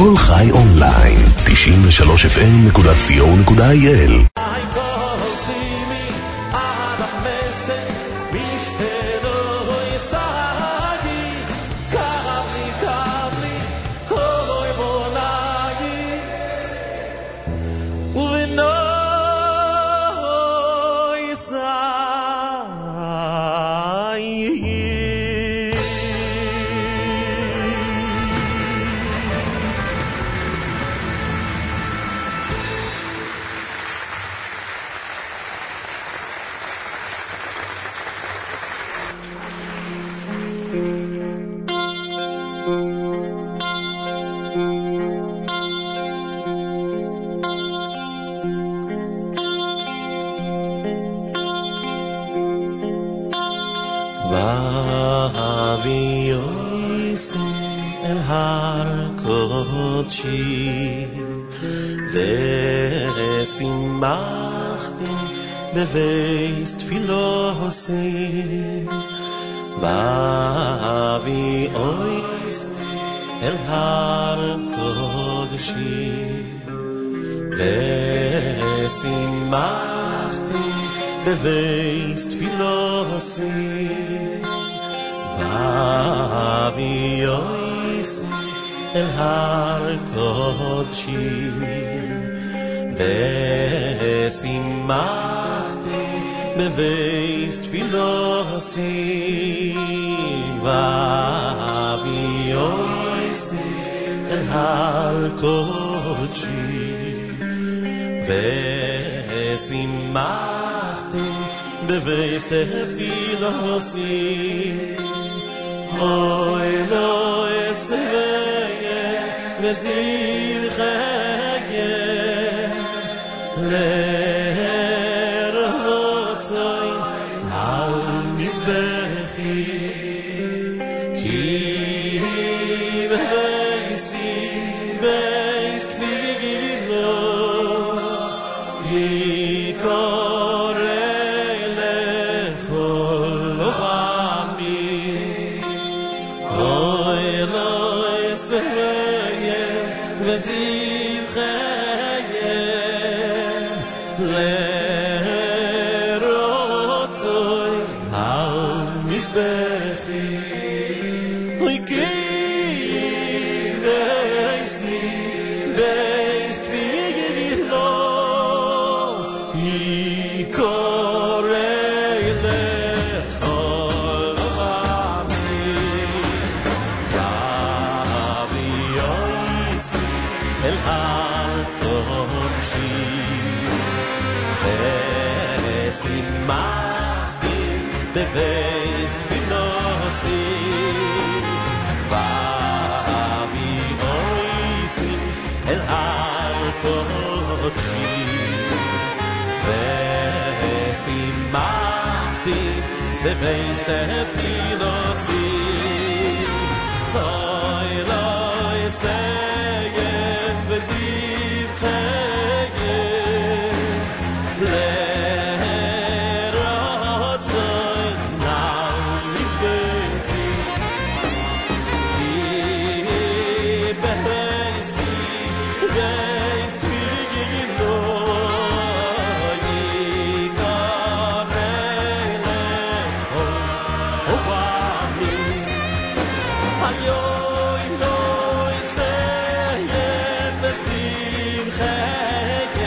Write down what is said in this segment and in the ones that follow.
כל חי אונליין, 93fm.co.il. ושימחתי בבית תפילוסי ואבי אויס אל הר קודשי ושימחתי בבית תפילוסי ואבי אויס אל הר קודשי ושימחתי בבית תפילוסי ואבי אויסי אל הר קודשי ושימחתי בבית תפילוסי אוי לא אסביה וזיו חיה לרצוי על מזבחי כי בייסי בייס כבילו יקורא לכל עמי אוי לא אסביה וזיו חיה לרצוי על מזבחי כי בייסי בייס כבילו יקורא לכל עמי ואבי אויסי אל הר קודשי ושימחתי בבית תפילוסי ואבי אויסי אל הר קודשי ושימחתי בבית תפילוסי אוי לא יסיים וזיו חיה לרצוי על מזבחי כי בייסי בייס כבילו יקורא לכל עמי היוי לא יסיים וזיו חיה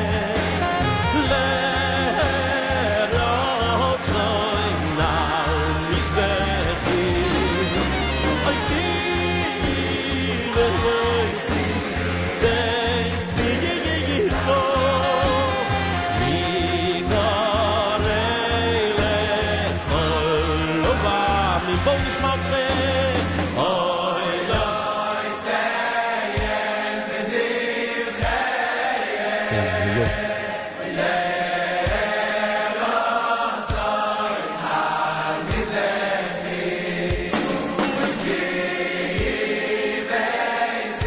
בואו נשמע אתכם אוי לא יסיים וזיו חיה לרצוי על מזבחי כי בייסי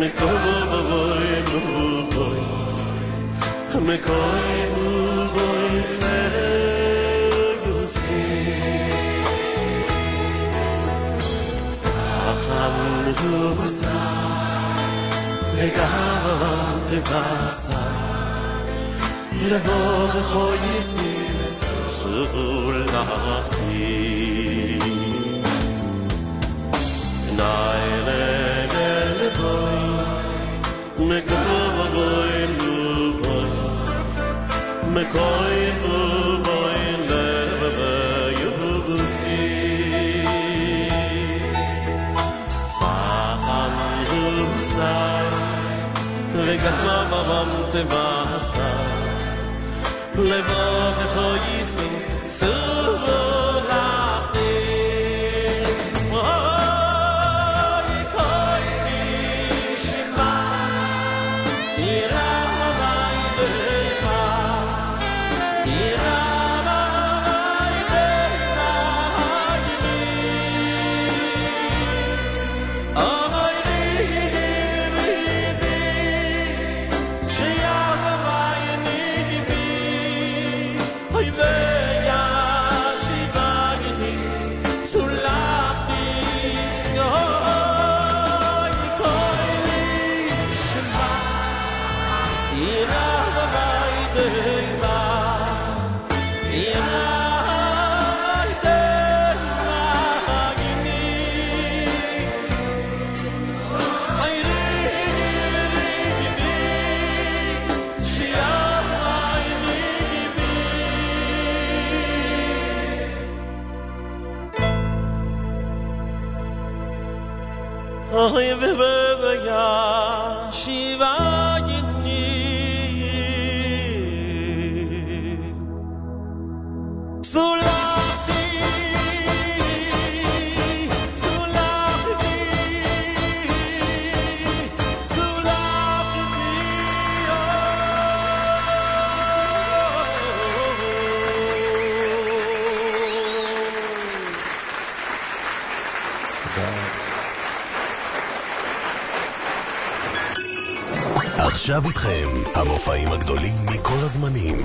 עכשיו איתכם המופעים הגדולים מכל הזמנים,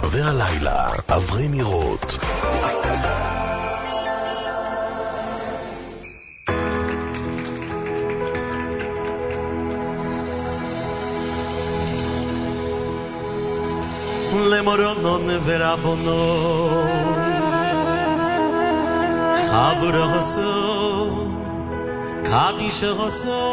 והלילה אברי מירות. למורוnon ורבוnon חברוסו קדישוסו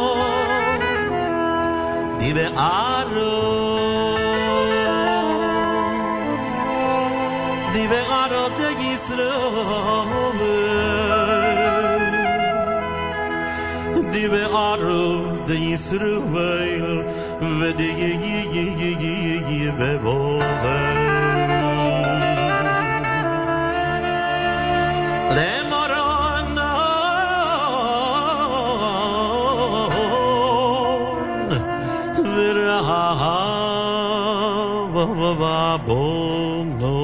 דיברו די ישראל דיברו די ישראל ודי בבובל למרון ורהבנו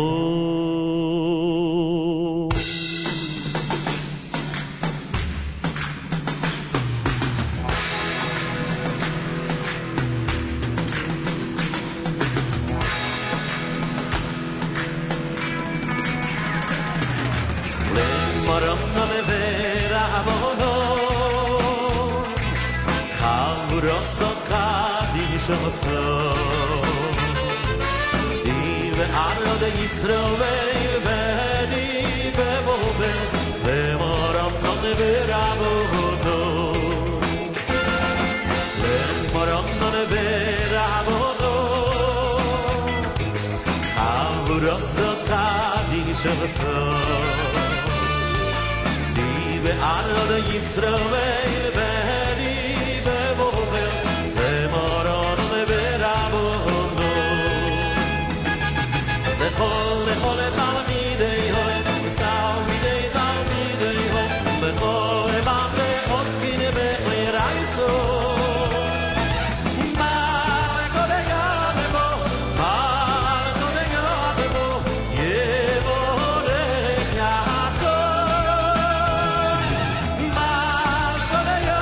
די וערו די ישראל ודי בבובל למורון ורבונו חברוסו קדישוסו די וערו די ישראל ודי בבובל לכל תלמידי הוי וסלמידי תלמידי הוי לכל בני עוסקים ברייסו יבורך יעשו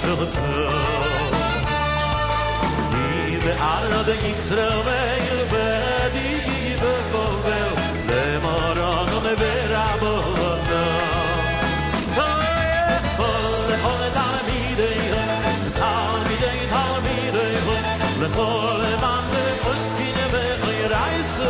shoso di be'arad Yisrael vedi be'govel le moron ve'rabona lechol talmidei salmidei talmidei lechol man poskin ve'iraiso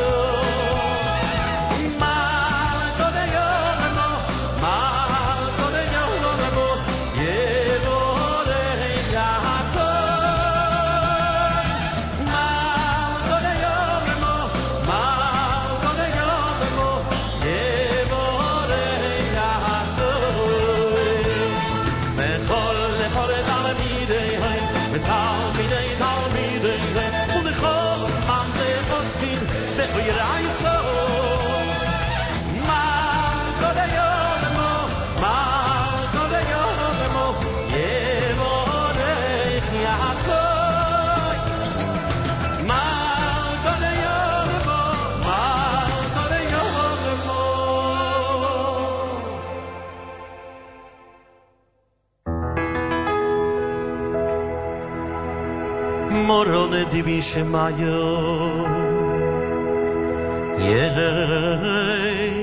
Morone di Bishmayo Yeh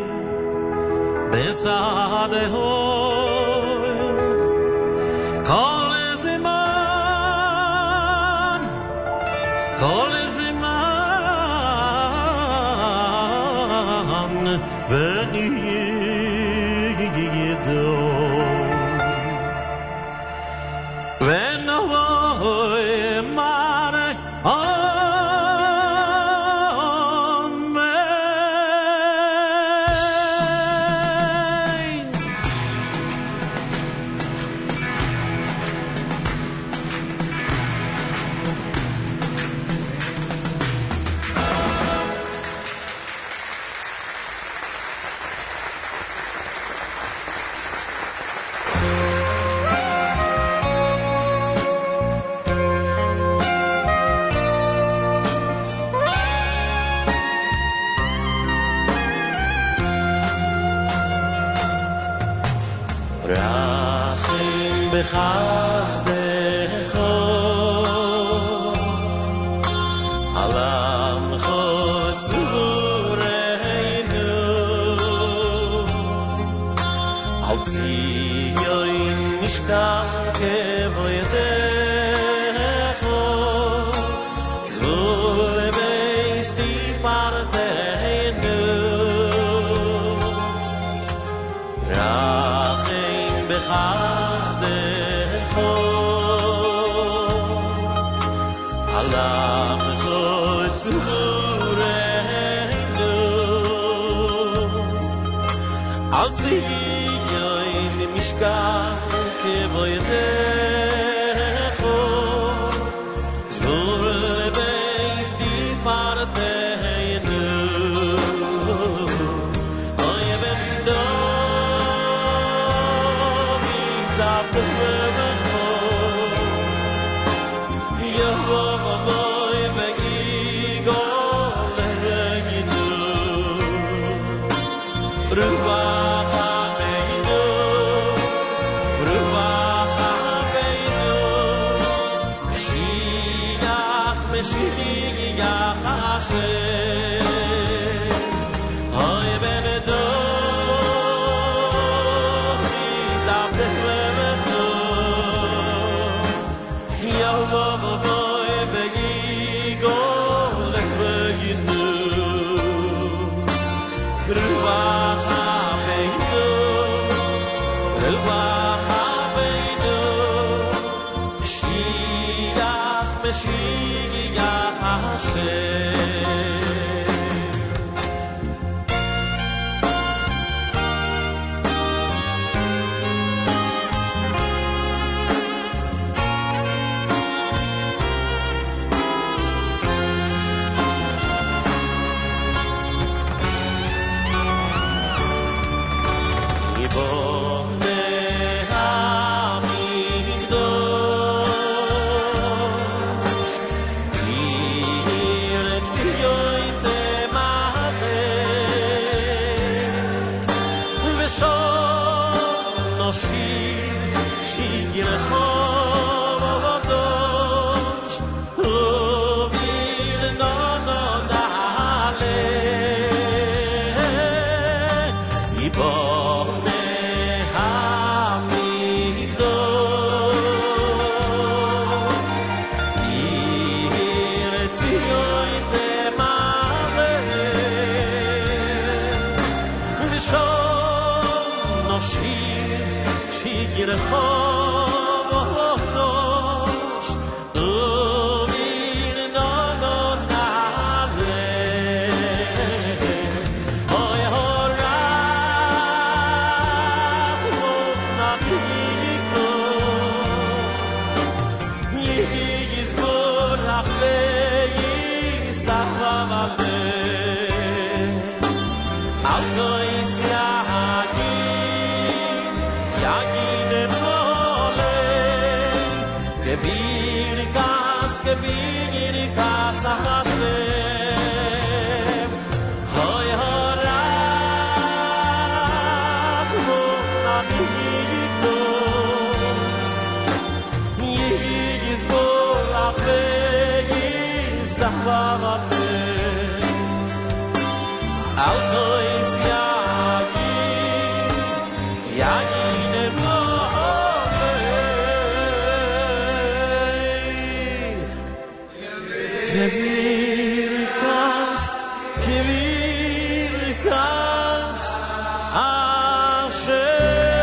Besade Hoy Kol Ziman Veni Yido Venoy Mare shigircho שיר שיר חודש ומיר נו נעלה אוי הורח ונתיקוס יזבורך ויסחב עליהם אלכויס Birkas Hashem Hoy horach Monamito Yizborach Ve'yisachvam Amen Al Kois Yagin Kevirkas, Kevirkas, Hashem.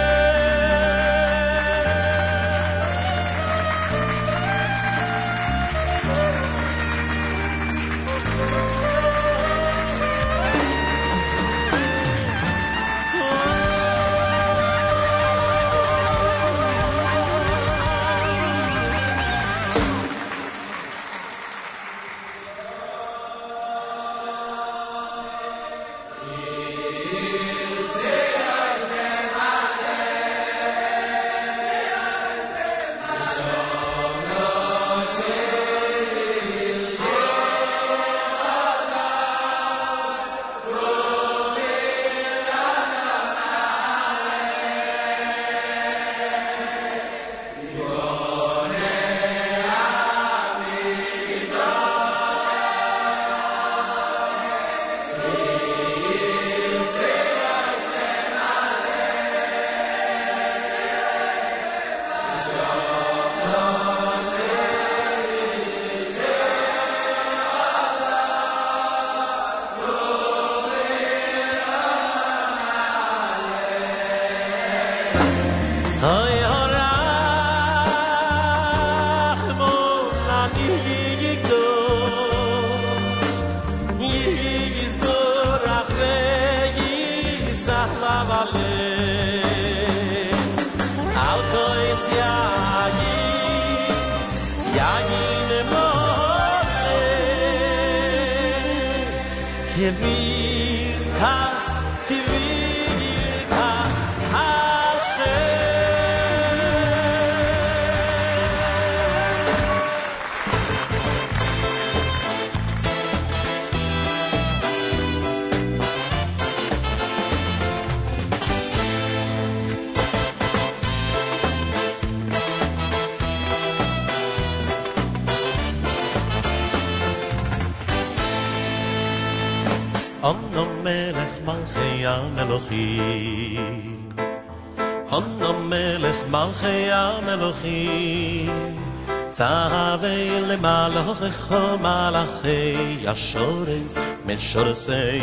Kevirkas, Kevirkas, Hashem. Ono melech malchei ha-melochim Ono melech malchei ha-melochim Tzavei lemalochecho malachei Ashores Meshoresei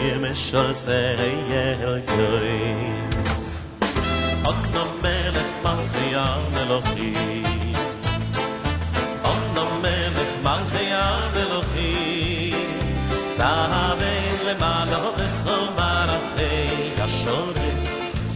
Elgoim Ono melech malchei ha-melochim Ono melech malchei ha-melochim Tzavei למלאכו מלאכי השורס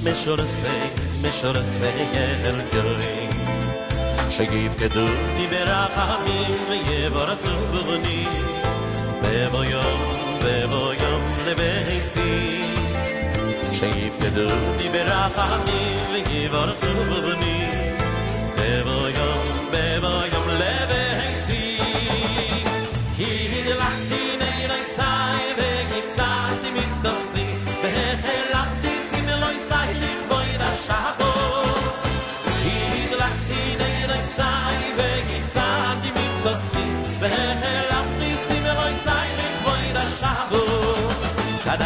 משורסי אלגויים שיפקדו די ברחמים ויבורכו בבני בבוא יום לבייסי שיפקדו די ברחמים ויבורכו בבני בבוא יום לבייסי כי נלחתי נאי סי וגיצעתי מתנוסי והחלחתי סימלוי סי לכבוד השבוס הדלקתי נאי סי וגיצעתי מתנוסי והחלחתי סימלוי סי לכבוד השבוס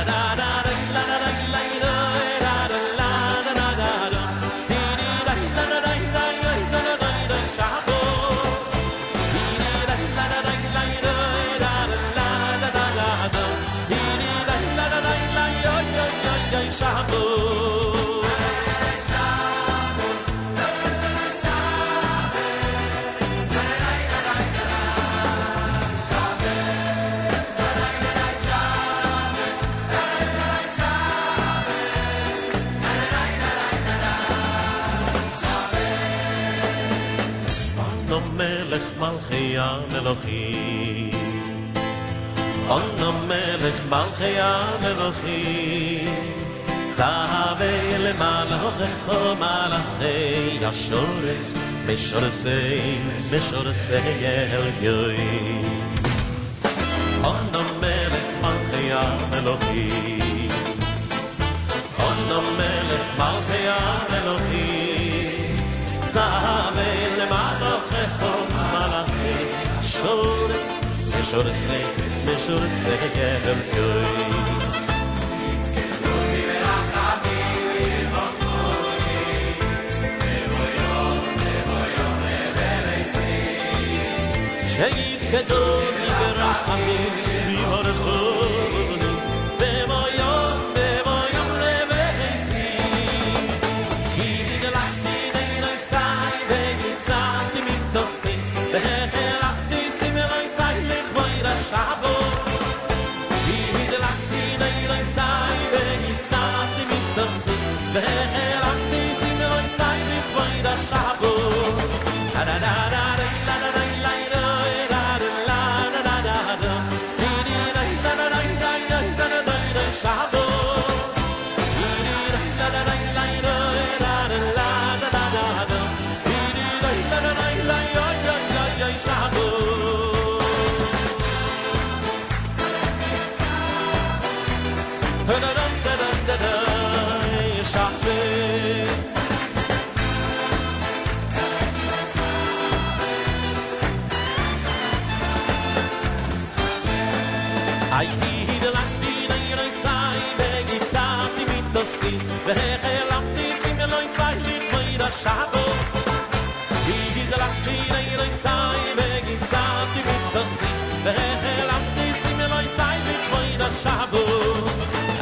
דה אנו מלך מלכי המלכים, אנו מלך מלכי המלכים, צהבי למלכך מלכי השורס, משורסי אלוהים. אנו מלך מלכי המלכים, אנו מלך מלכי המלכים, צהבי למלכך מלכי השורס, משורסי אלוהים. שיפקדו ברחמים ויברכוני במויום לבייסי, כי נגלחתי נגלסי וניצחתי מתנוסי והלכתי סימלויסי לכבוד השבוס, כי נגלחתי נגלסי וניצחתי מתנוסי והלכתי סימלויסי לכבוד השבוס. והחלמתי סימלויסי לכבוד השבוס, הגדלתי נגלסי וגיצרתי מתנוסי והחלמתי סימלויסי לכבוד השבוס.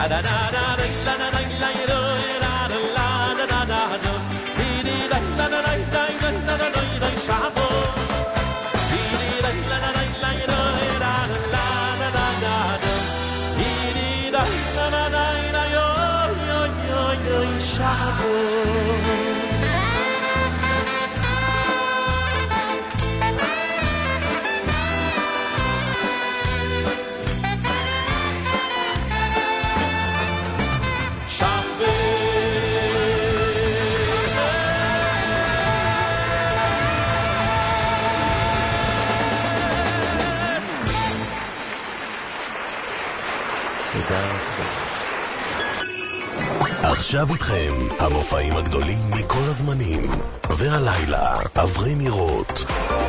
עכשיו איתכם המופעים הגדולים מכל הזמנים, והלילה אברי מירות.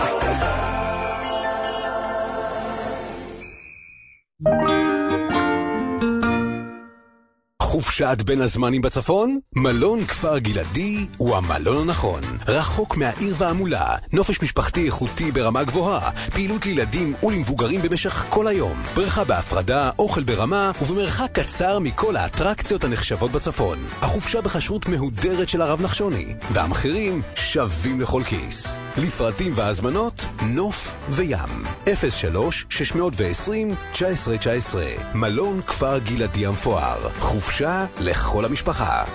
חופשת בין הזמנים בצפון? מלון כפר גלעדי הוא המלון הנכון. רחוק מהעיר והמולה, נופש משפחתי איכותי ברמה גבוהה, פעילות לילדים ולמבוגרים במשך כל היום, בריכה בהפרדה, אוכל ברמה ובמרחק קצר מכל האטרקציות הנחשבות בצפון. החופשה בחשרות מהודרת של הרב נחשוני, והמחירים שווים לכל כיס. לפרטים והזמנות, נוף וים. 03-620-1919 מלון כפר גלעדי המפואר. חופשה לכל המשפחה.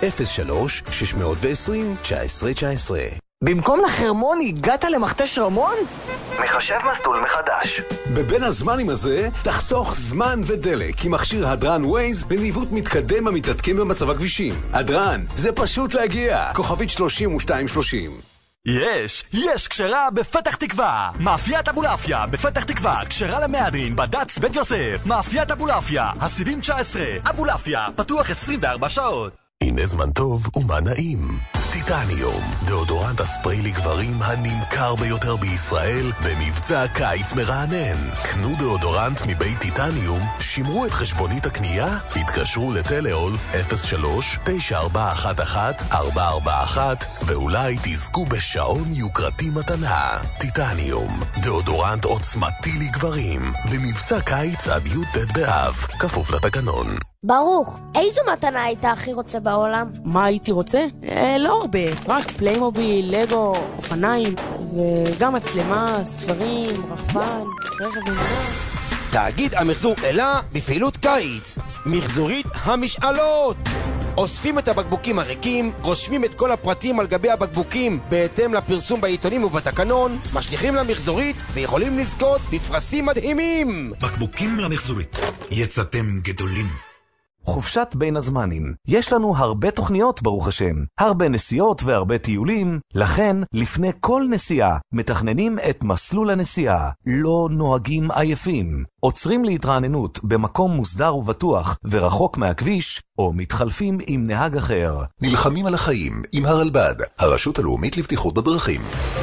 03-620-1919. במקום לחרמון הגעת למכתש רמון? מחשב מסלול מחדש. בבין הזמנים הזה תחסוך זמן ודלק עם מכשיר הדרן ווייז בניווט מתקדם המתעדכן במצב הכבישים. הדרן, זה פשוט להגיע. כוכבית 3230. יש כשרה בפתח תקווה. מאפיית אבולעפיה בפתח תקווה, כשרה למהדרין בד"ץ בית יוסף. מאפיית אבולעפיה, הסיבים 19. אבולעפיה, פתוח 24 שעות. הנה זמן טוב ומה נעים. טיטניום, דאודורנט הספרי לגברים הנמכר ביותר בישראל במבצע קיץ מרענן. קנו דאודורנט מבית טיטניום, שמרו את חשבונית הקנייה, התקשרו לטלאול 03-9411-441 ואולי תזכו בשעון יוקרתי מתנה. טיטניום, דאודורנט עוצמתי לגברים במבצע קיץ עד י"ט באב, כפוף לתקנון. ברוך, איזו מתנה היית הכי רוצה בעולם? מה הייתי רוצה? לא הרבה, רק פליימוביל, לגו, אופניים, וגם מצלמה, ספרים, רחפן, רכב ממנוע. תאגיד המחזור אלה בפעילות קיץ, מחזורית המשאלות. אוספים את הבקבוקים הריקים, רושמים את כל הפרטים על גבי הבקבוקים בהתאם לפרסום בעיתונים ובתקנון, משליכים למחזורית ויכולים לזכות בפרסים מדהימים. בקבוקים למחזורית. יצאתם גדולים. חופשת בין הזמנים. יש לנו הרבה תוכניות ברוך השם, הרבה נסיעות והרבה טיולים, לכן לפני כל נסיעה מתכננים את מסלול הנסיעה, לא נוהגים עייפים, עוצרים להתרעננות במקום מוסדר ובטוח ורחוק מהכביש, או מתחלפים עם נהג אחר. נלחמים על החיים עם הרלב"ד, הרשות הלאומית לבטיחות בדרכים.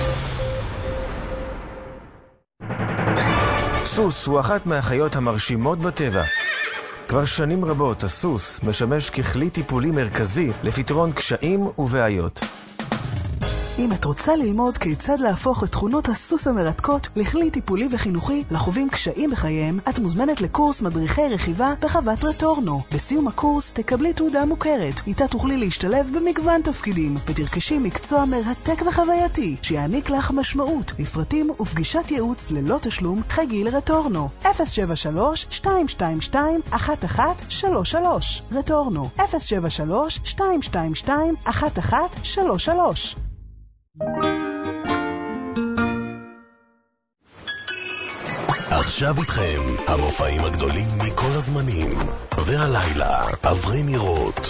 סוס הוא אחת מהחיות המרשימות בטבע. כבר שנים רבות הסוס משמש ככלי טיפולי מרכזי לפתרון קשיים ובעיות. אם את רוצה ללמוד כיצד להפוך את תכונות הסוס המרתקות לכלי טיפולי וחינוכי לחווים קשיים בחייהם, את מוזמנת לקורס מדריכי רכיבה בחוות רטורנו. בסיום הקורס תקבלי תעודה מוכרת, איתה תוכלי להשתלב במגוון תפקידים ותרכשי מקצוע מרתק וחווייתי שיעניק לך משמעות. לפרטים ופגישת ייעוץ ללא תשלום חגי לרטורנו 073-222-1133. רטורנו 073-222-1133. עכשיו איתכם המופעים הגדולים מכל הזמנים, והלילה עברי נראות.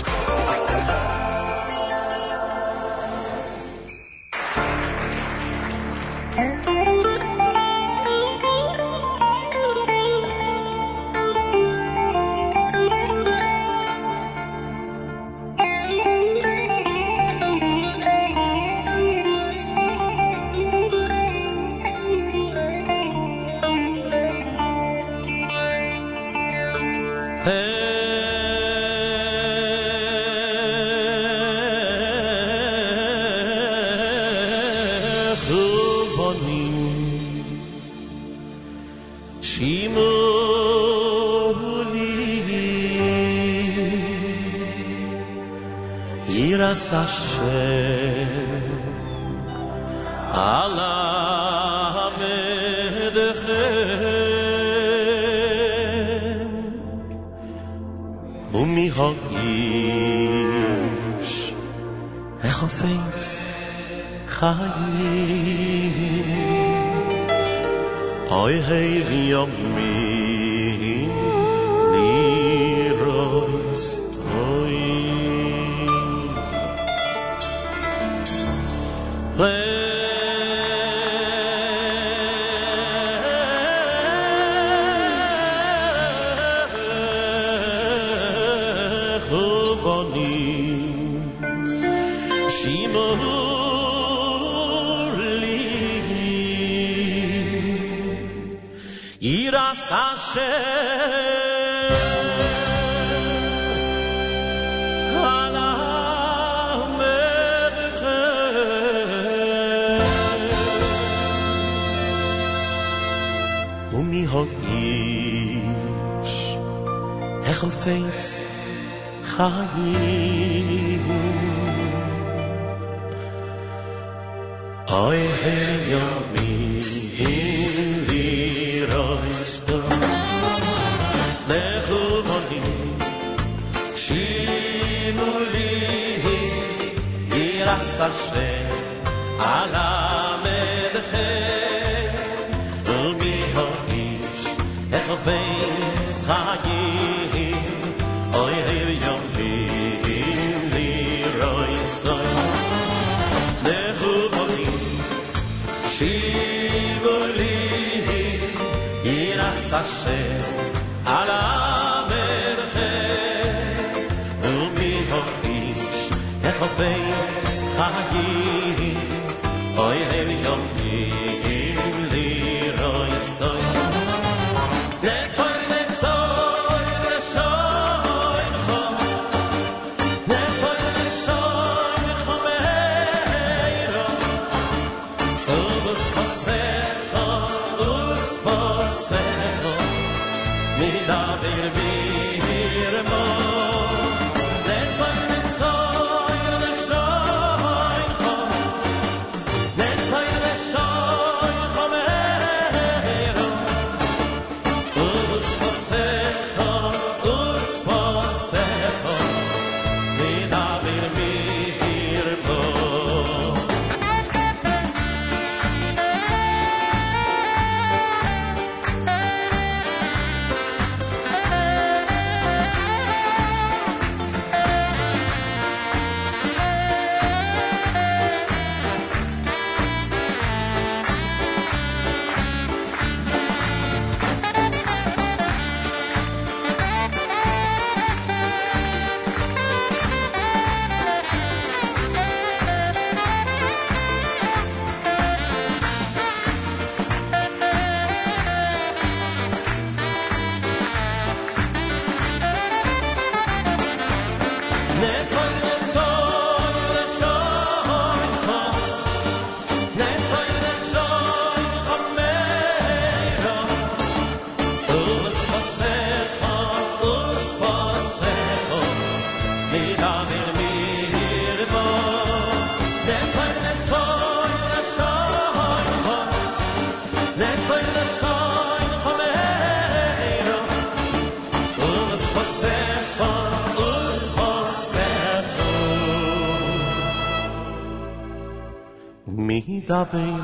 מדבר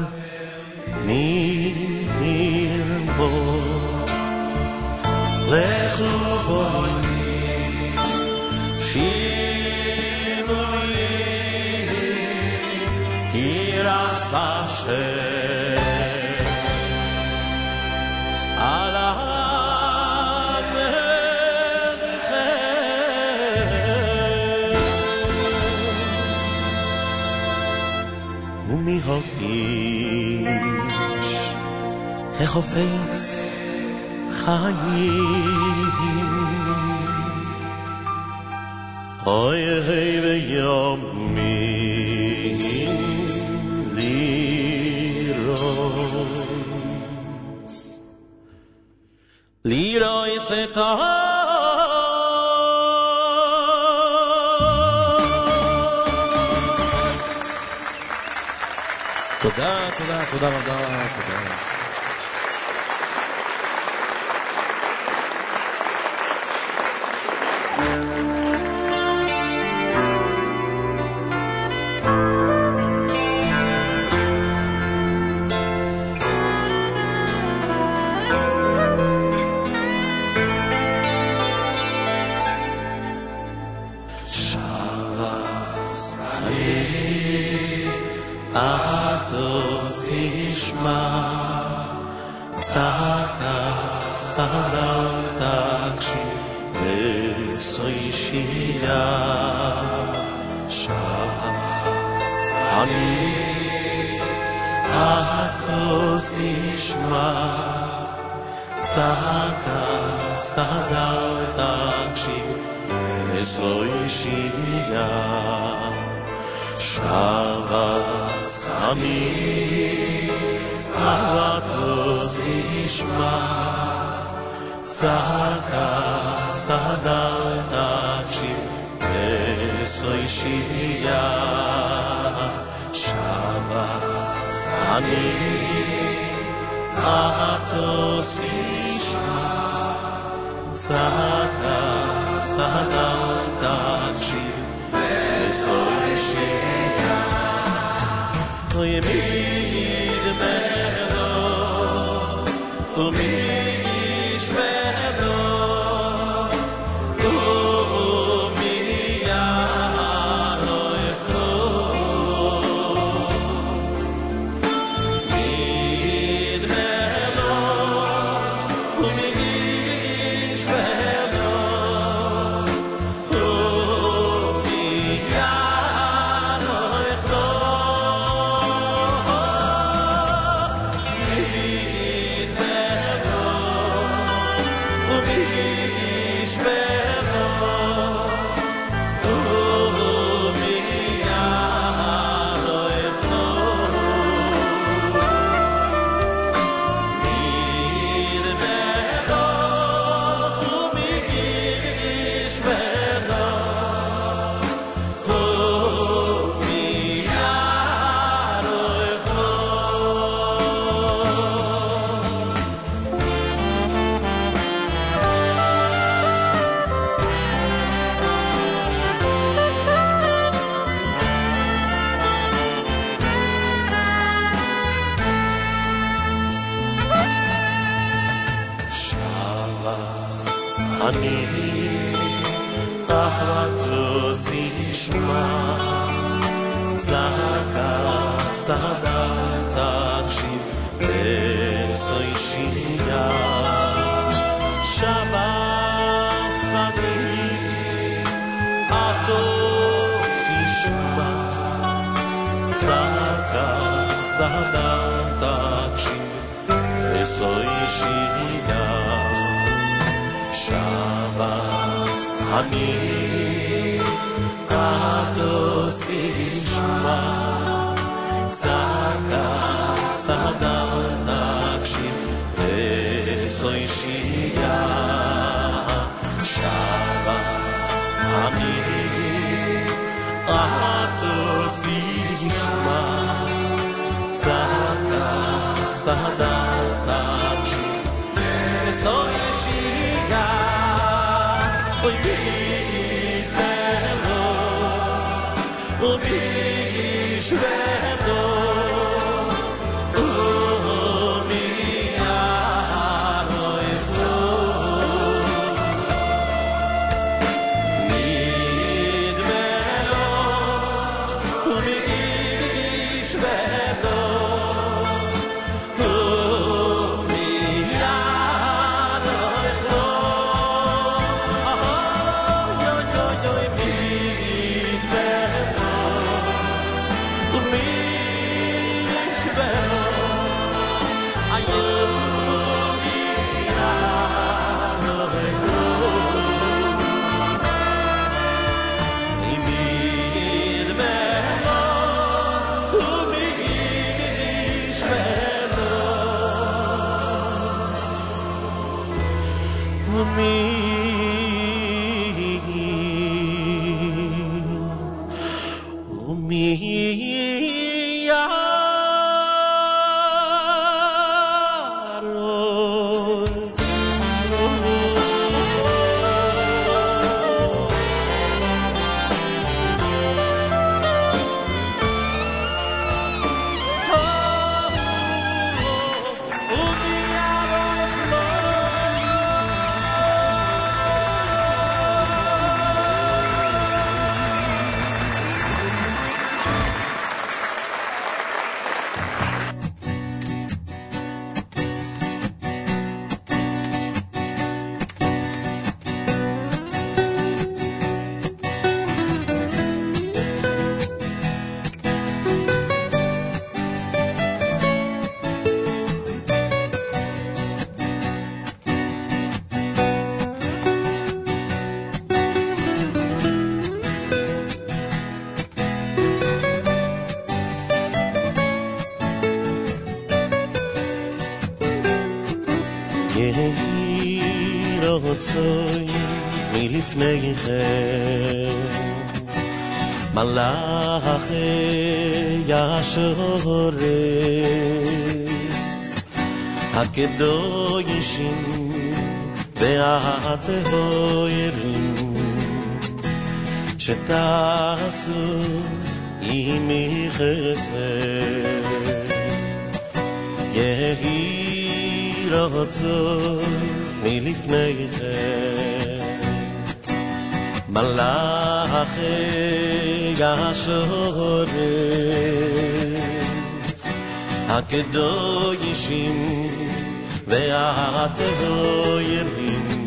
נרבו לחובוני שימורי ירס השם על האיש החופץ חיים אוי ביומים לירוס את תודה רבה, תודה. צעקה סדר תקשיב וסוישייה שץ אני אתוס ישמע צעקה סדר תקשיב וסוישייה שבס אני אתוס ישמע צעקה סדר תקשיב וסוישייה שבס אני אתוס ישמע צעקה סדר תקשיב וסוישייה ימיד מלוך ומיש מלוך ומיד לא יפלוך מיד מלוך ומיש מלוך ומיד לא אני אהבתוס ישמע צעקה סדר תקשיב וסוישייה שבס אני אהבתוס ישמע צעקה סדר תקשיב וסוישייה שבס אני אתוס ישמע צעקה סדר תקשיב וסוישייה שבס אני אתוס ישמע sadat so yeshiga oy bitelo o bishvedo מלאכי ישורס הקדושים והטהורים שתעשו עמי חסד יהי רצון מלפניכם מלאכי ישורס הקדושים והטהורים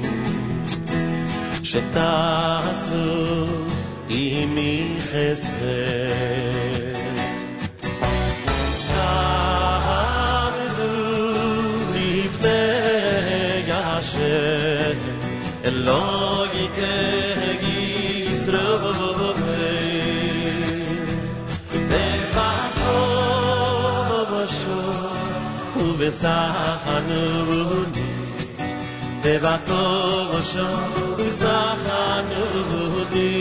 שתעשו עמי חסד תעמדו לפני השם אלוהי כישראל בבקרו ובשור ובסחנוני בבקרו ובשור ובסחנוני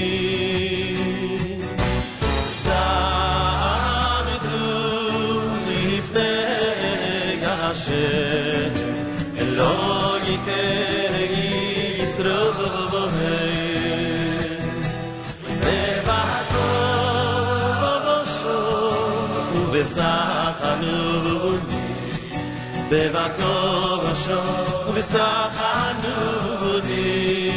תעמדו לפני השם אלוהי כישראל בבקרו בשור ובסחנוני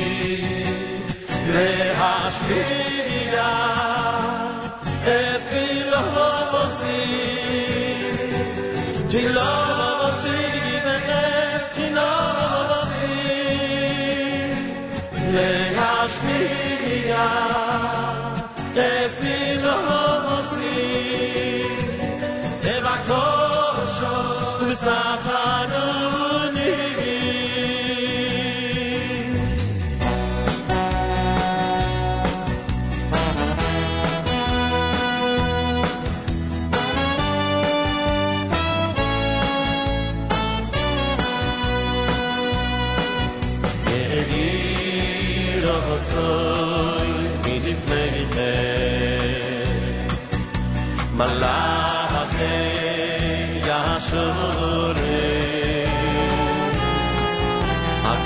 להשמיע את פילוסי תילוסי ונס תילוסי להשמיע את פילוסי בבקרו וסחנוני יהי רצון מלפניכם מלאכי ישורס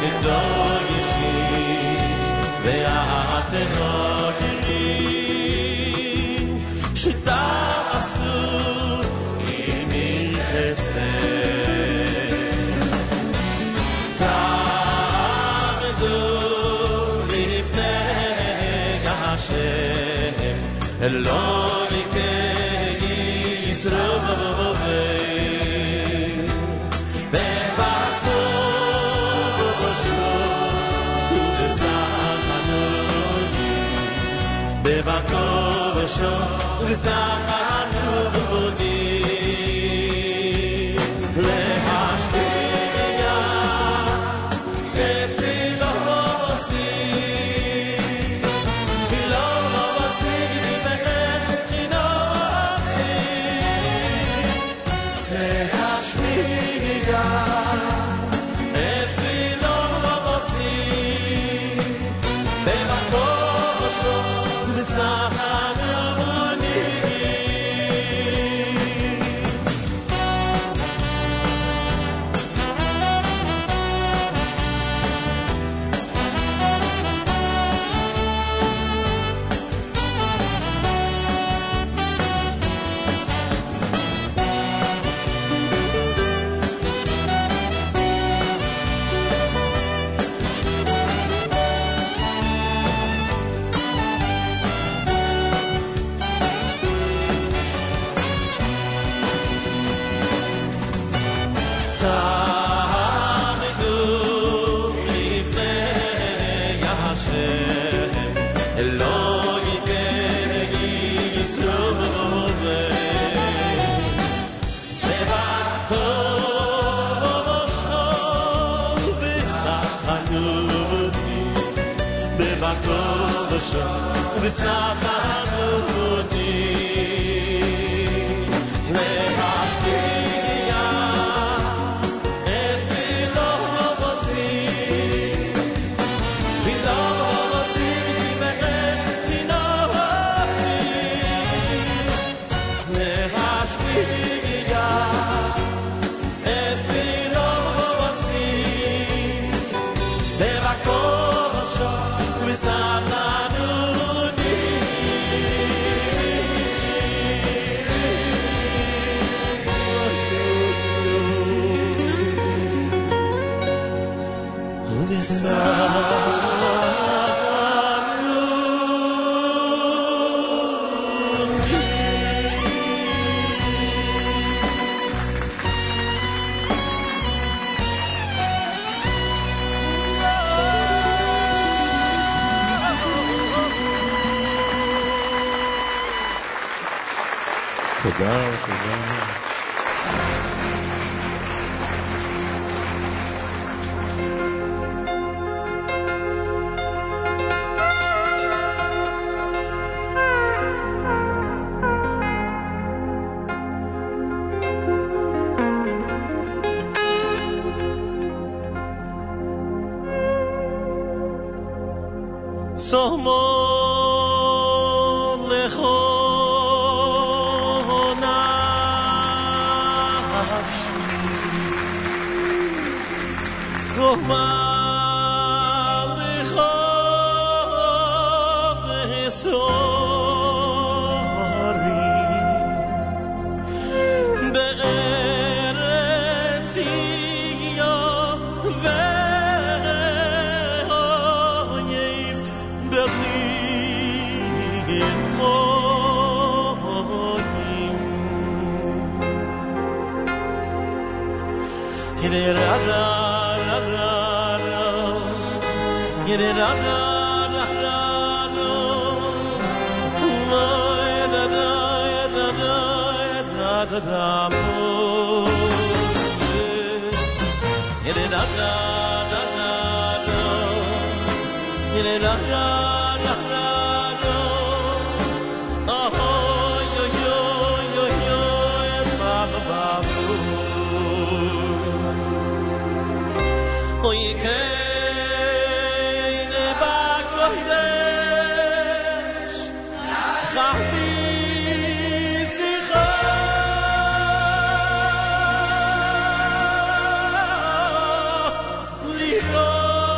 תודה, תודה. Oh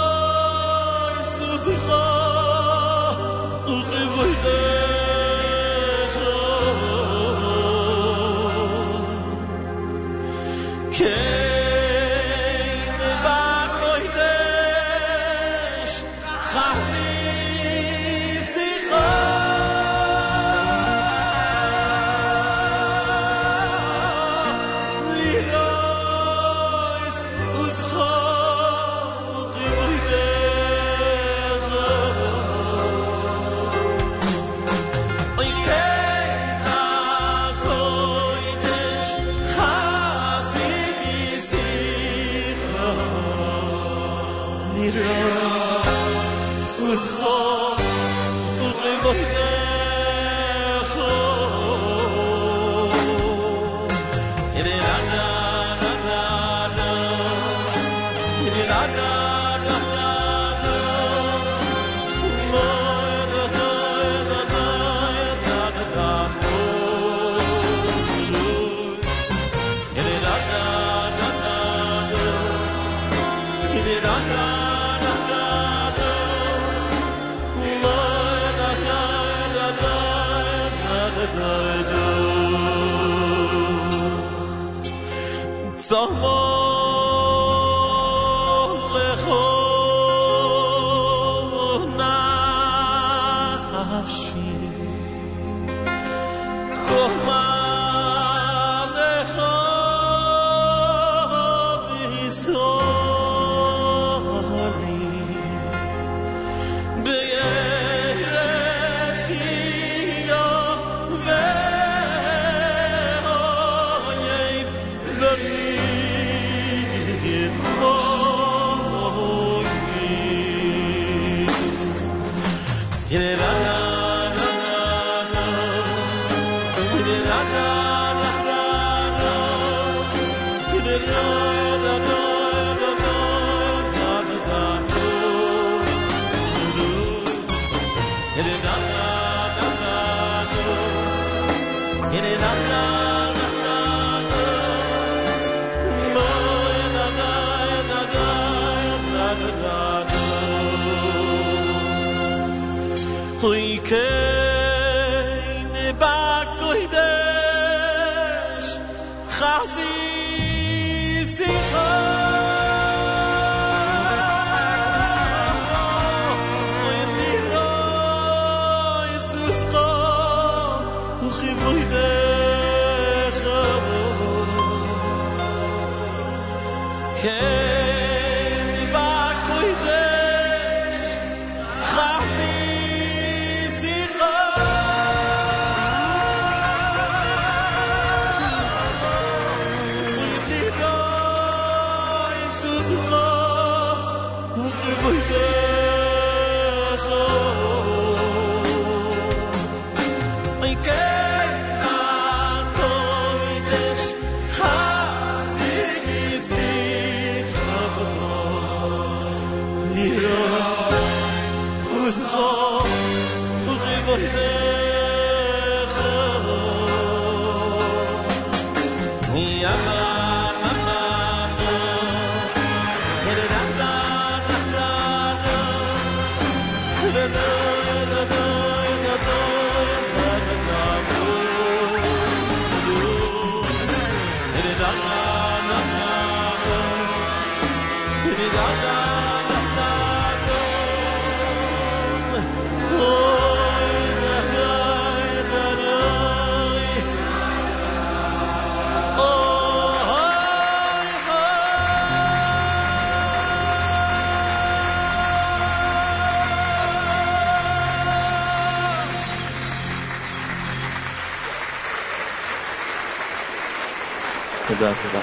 תודה, תודה.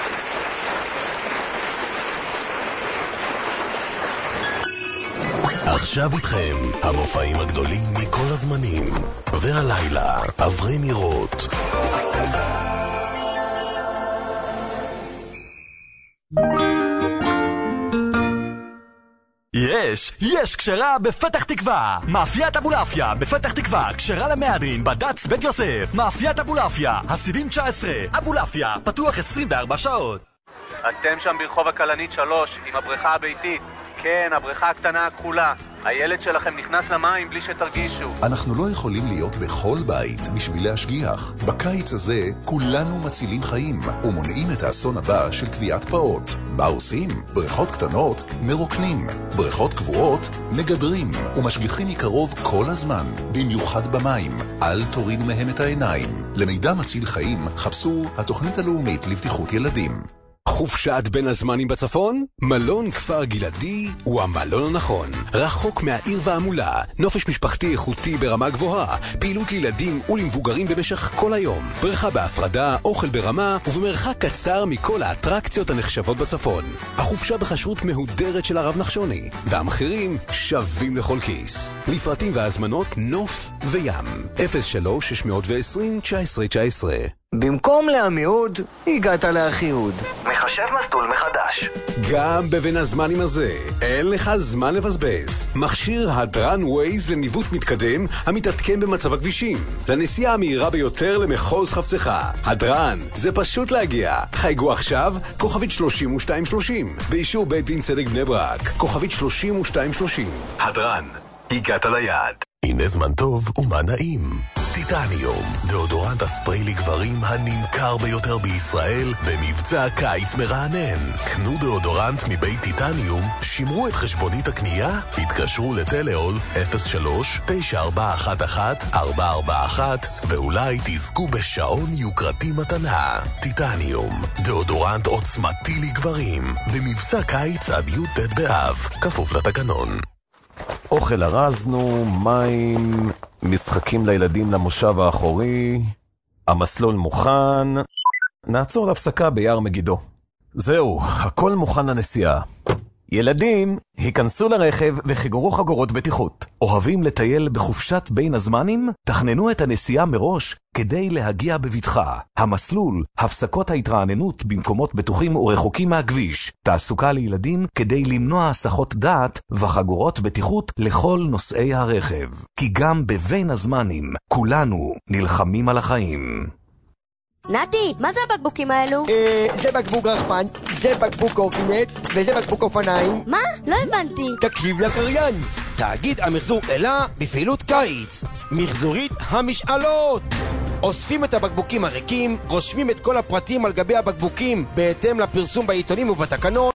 עכשיו איתכם המופעים הגדולים מכל הזמנים, והלילה אברי מירות. יש כשרה בפתח תקווה. מאפיית אבולעפיה בפתח תקווה, כשרה למהדרין בד"ץ בית יוסף. מאפיית אבולעפיה, הסיבים 19. אבולעפיה, פתוח 24 שעות. אתם שם ברחוב הכלנית 3 עם הבריכה הביתית. כן, הבריכה הקטנה הכחולה. הילד שלכם נכנס למים בלי שתרגישו. אנחנו לא יכולים להיות בכל בית בשביל להשגיח. בקיץ הזה כולנו מצילים חיים ומונעים את האסון הבא של טביעת פעוט. מה עושים? בריכות קטנות מרוקנים, בריכות קבועות מגדרים ומשגיחים מקרוב כל הזמן, במיוחד במים. אל תורידו מהם את העיניים. למידע מציל חיים חפשו התוכנית הלאומית לבטיחות ילדים. חופשת בין הזמנים בצפון? מלון כפר גלעדי הוא המלון הנכון. רחוק מהעיר והמולה, נופש משפחתי איכותי ברמה גבוהה, פעילות לילדים ולמבוגרים במשך כל היום, בריכה בהפרדה, אוכל ברמה ובמרחק קצר מכל האטרקציות הנחשבות בצפון. החופשה בחשרות מהודרת של הרב נחשוני, והמחירים שווים לכל כיס. לפרטים והזמנות נוף וים 03-620-1919. במקום לעמיהוד, הגעת לאחיהוד. מחשב מסלול מחדש. גם בבין הזמנים הזה, אין לך זמן לבזבז. מכשיר הדרן ווייז לניווט מתקדם, המתעדכן במצב הכבישים. לנסיעה המהירה ביותר למחוז חפצך. הדרן, זה פשוט להגיע. חייגו עכשיו, כוכבית 3230. באישור בית דין צדק בני ברק, כוכבית 3230. הדרן, הגעת ליעד. הנה זמן טוב ומה נעים. טיטניום, דאודורנט הספרי לגברים הנמכר ביותר בישראל במבצע קיץ מרענן. קנו דאודורנט מבית טיטניום, שמרו את חשבונית הקנייה, התקשרו לטלאול 03-9411-441 ואולי תזכו בשעון יוקרתי מתנה. טיטניום, דאודורנט עוצמתי לגברים במבצע קיץ עד י"ט באב, כפוף לתקנון. אוכל ארזנו, מים, משחקים לילדים למושב האחורי, המסלול מוכן, נעצור להפסקה ביער מגידו. זהו, הכל מוכן לנסיעה. ילדים, היכנסו לרכב וחיגרו חגורות בטיחות. אוהבים לטייל בחופשת בין הזמנים? תכננו את הנסיעה מראש כדי להגיע בבטחה. המסלול, הפסקות ההתרעננות במקומות בטוחים ורחוקים מהכביש, תעסוקה לילדים כדי למנוע הסחות דעת וחגורות בטיחות לכל נוסעי הרכב. כי גם בבין הזמנים, כולנו נלחמים על החיים. נתי, מה זה הבקבוקים האלו? זה בקבוק רחפן, זה בקבוק קורקינט וזה בקבוק אופניים. מה? לא הבנתי. תקשיב לקריין. תאגיד המחזור אלה בפעילות קיץ. מחזורית המשאלות. אוספים את הבקבוקים הריקים, רושמים את כל הפרטים על גבי הבקבוקים בהתאם לפרסום בעיתונים ובתקנון.